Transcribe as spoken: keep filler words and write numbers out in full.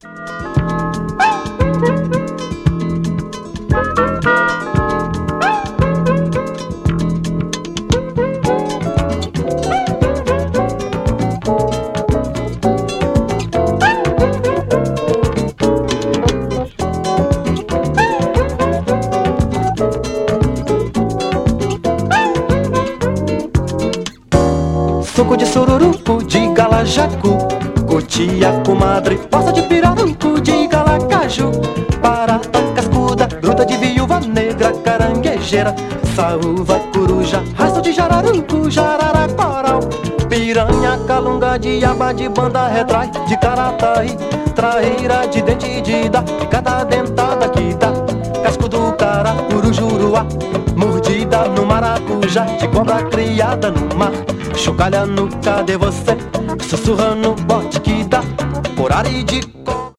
Suco de sururupo, de galajacu, cotia, comadre, poça de pirarucu, de galacaju, barata cascuda, gruta de viúva negra, caranguejeira, saúva, coruja, rastro de jararucu, jarara, coral, piranha, calunga, diaba, de banda, retrai, de carataí, traíra, de dente de ida, de cada dentada que dá, casco do cara, urujuruá, mordida no maracujá, de cobra criada no mar, chocalha no cadê você, sussurra no bote que dá, horário de